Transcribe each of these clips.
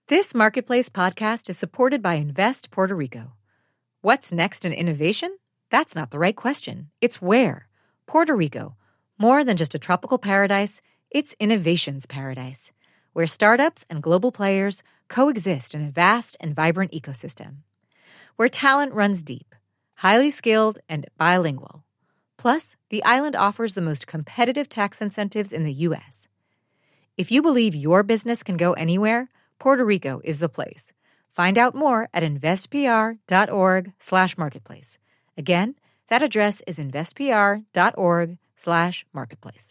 This Marketplace podcast is supported by Invest Puerto Rico. What's next in innovation? That's not the right question. It's where. Puerto Rico. More than just a tropical paradise, it's innovation's paradise, where startups and global players coexist in a vast and vibrant ecosystem. Where talent runs deep, highly skilled, and bilingual. Plus, the island offers the most competitive tax incentives in the U.S. If you believe your business can go anywhere, Puerto Rico is the place. Find out more at investpr.org/marketplace. Again, that address is investpr.org/marketplace.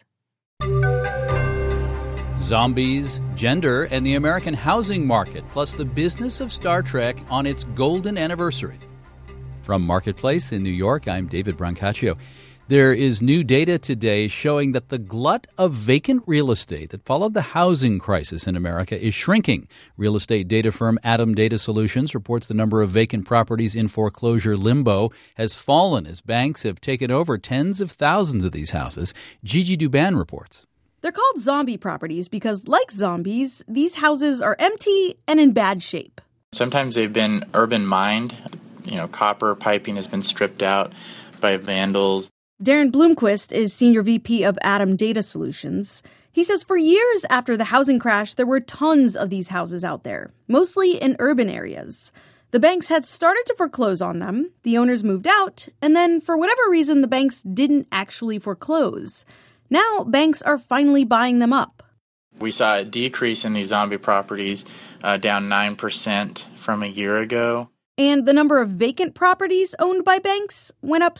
Zombies, gender, and the American housing market, plus the business of Star Trek on its golden anniversary. From Marketplace in New York, I'm David Brancaccio. There is new data today showing that the glut of vacant real estate that followed the housing crisis in America is shrinking. Real estate data firm Atom Data Solutions reports the number of vacant properties in foreclosure limbo has fallen as banks have taken over tens of thousands of these houses. Gigi Douban reports. They're called zombie properties because, like zombies, these houses are empty and in bad shape. Sometimes they've been urban mined. Copper piping has been stripped out by vandals. Darren Bloomquist is Senior VP of Atom Data Solutions. He says for years after the housing crash, there were tons of these houses out there, mostly in urban areas. The banks had started to foreclose on them, the owners moved out, and then for whatever reason, the banks didn't actually foreclose. Now, banks are finally buying them up. We saw a decrease in these zombie properties, down 9% from a year ago. And the number of vacant properties owned by banks went up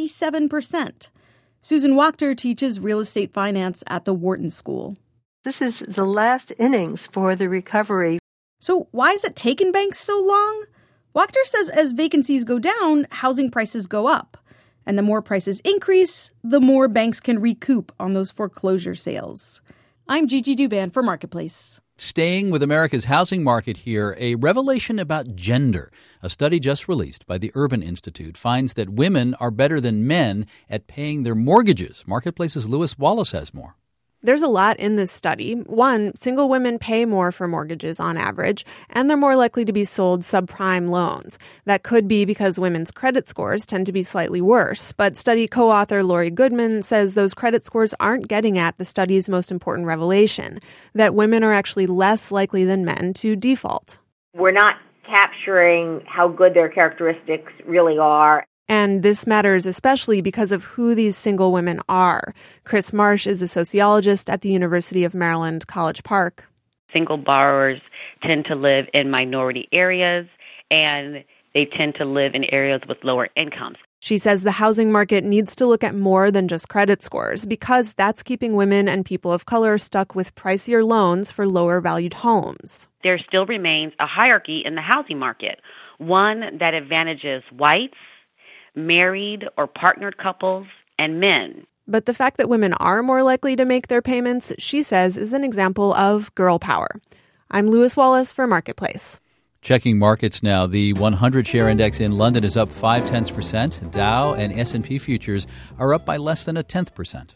67%. Susan Wachter teaches real estate finance at the Wharton School. This is the last innings for the recovery. So why is it taking banks so long? Wachter says as vacancies go down, housing prices go up. And the more prices increase, the more banks can recoup on those foreclosure sales. I'm Gigi Douban for Marketplace. Staying with America's housing market here, a revelation about gender. A study just released by the Urban Institute finds that women are better than men at paying their mortgages. Marketplace's Lewis Wallace has more. There's a lot in this study. One, single women pay more for mortgages on average, and they're more likely to be sold subprime loans. That could be because women's credit scores tend to be slightly worse. But study co-author Lori Goodman says those credit scores aren't getting at the study's most important revelation, that women are actually less likely than men to default. We're not capturing how good their characteristics really are. And this matters especially because of who these single women are. Chris Marsh is a sociologist at the University of Maryland, College Park. Single borrowers tend to live in minority areas, and they tend to live in areas with lower incomes. She says the housing market needs to look at more than just credit scores because that's keeping women and people of color stuck with pricier loans for lower valued homes. There still remains a hierarchy in the housing market, one that advantages whites, married or partnered couples, and men. But the fact that women are more likely to make their payments, she says, is an example of girl power. I'm Lewis Wallace for Marketplace. Checking markets now. The 100 share index in London is up 0.5%. Dow and S&P futures are up by less than 0.1%.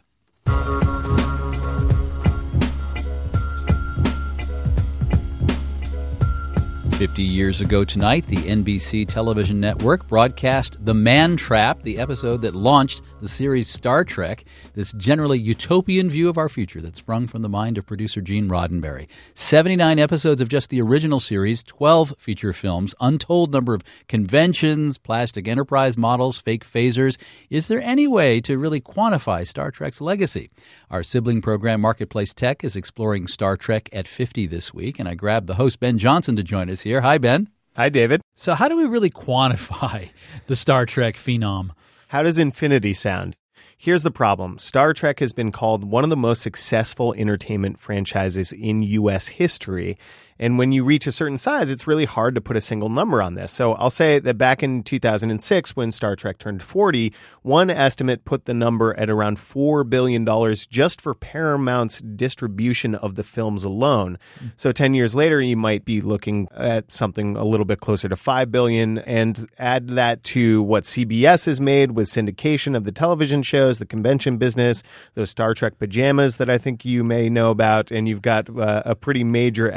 50 years ago tonight, the NBC television network broadcast The Man Trap, the episode that launched the series Star Trek, this generally utopian view of our future that sprung from the mind of producer Gene Roddenberry. 79 episodes of just the original series, 12 feature films, untold number of conventions, plastic Enterprise models, fake phasers. Is there any way to really quantify Star Trek's legacy? Our sibling program, Marketplace Tech, is exploring Star Trek at 50 this week, and I grabbed the host, Ben Johnson, to join us here. Hi, Ben. Hi, David. So how do we really quantify the Star Trek phenom? How does infinity sound? Here's the problem. Star Trek has been called one of the most successful entertainment franchises in U.S. history. And when you reach a certain size, it's really hard to put a single number on this. So I'll say that back in 2006, when Star Trek turned 40, one estimate put the number at around $4 billion just for Paramount's distribution of the films alone. So 10 years later, you might be looking at something a little bit closer to $5 billion, and add that to what CBS has made with syndication of the television shows, the convention business, those Star Trek pajamas that I think you may know about, and you've got a pretty major economic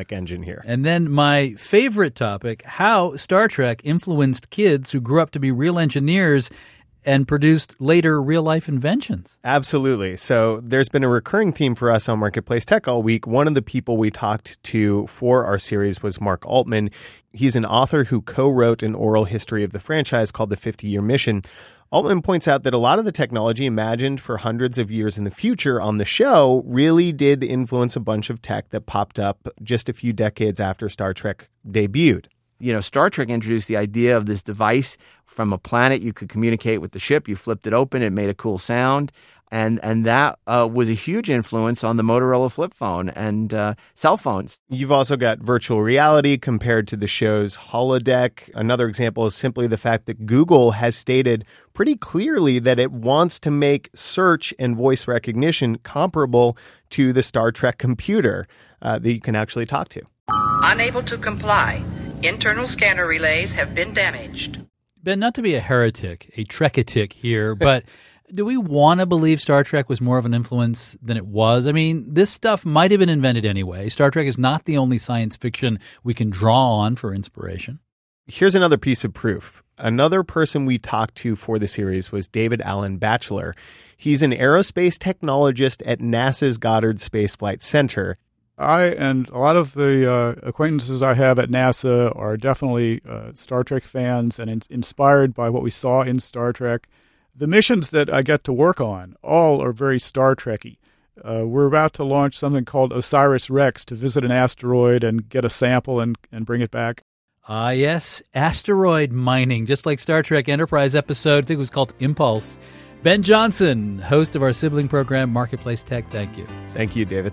check engine here. And then my favorite topic, how Star Trek influenced kids who grew up to be real engineers and produced later real-life inventions. Absolutely. So there's been a recurring theme for us on Marketplace Tech all week. One of the people we talked to for our series was Mark Altman. He's an author who co-wrote an oral history of the franchise called The 50-Year Mission. Altman points out that a lot of the technology imagined for hundreds of years in the future on the show really did influence a bunch of tech that popped up just a few decades after Star Trek debuted. You know, Star Trek introduced the idea of this device from a planet. You could communicate with the ship. You flipped it open. It made a cool sound. And that was a huge influence on the Motorola flip phone and cell phones. You've also got virtual reality compared to the show's holodeck. Another example is simply the fact that Google has stated pretty clearly that it wants to make search and voice recognition comparable to the Star Trek computer that you can actually talk to. Unable to comply. Internal scanner relays have been damaged. Ben, not to be a heretic, a Trek-atic here, but do we want to believe Star Trek was more of an influence than it was? I mean, this stuff might have been invented anyway. Star Trek is not the only science fiction we can draw on for inspiration. Here's another piece of proof. Another person we talked to for the series was David Allen Batchelor. He's an aerospace technologist at NASA's Goddard Space Flight Center. I and a lot of the acquaintances I have at NASA are definitely Star Trek fans and inspired by what we saw in Star Trek. The missions that I get to work on all are very Star Trek-y. We're about to launch something called OSIRIS-REx to visit an asteroid and get a sample and bring it back. Ah, yes, asteroid mining, just like Star Trek Enterprise episode, I think it was called Impulse. Ben Johnson, host of our sibling program, Marketplace Tech, thank you. Thank you, David.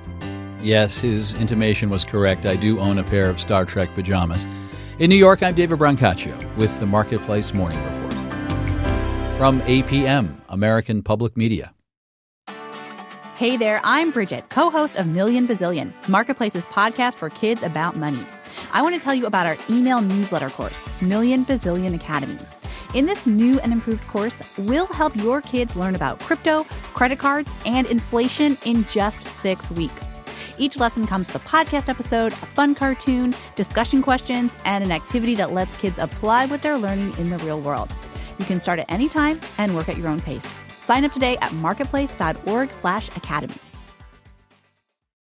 Yes, his intimation was correct. I do own a pair of Star Trek pajamas. In New York, I'm David Brancaccio with the Marketplace Morning Report. From APM, American Public Media. Hey there, I'm Bridget, co-host of Million Bazillion, Marketplace's podcast for kids about money. I want to tell you about our email newsletter course, Million Bazillion Academy. In this new and improved course, we'll help your kids learn about crypto, credit cards, and inflation in just 6 weeks. Each lesson comes with a podcast episode, a fun cartoon, discussion questions, and an activity that lets kids apply what they're learning in the real world. You can start at any time and work at your own pace. Sign up today at marketplace.org/academy.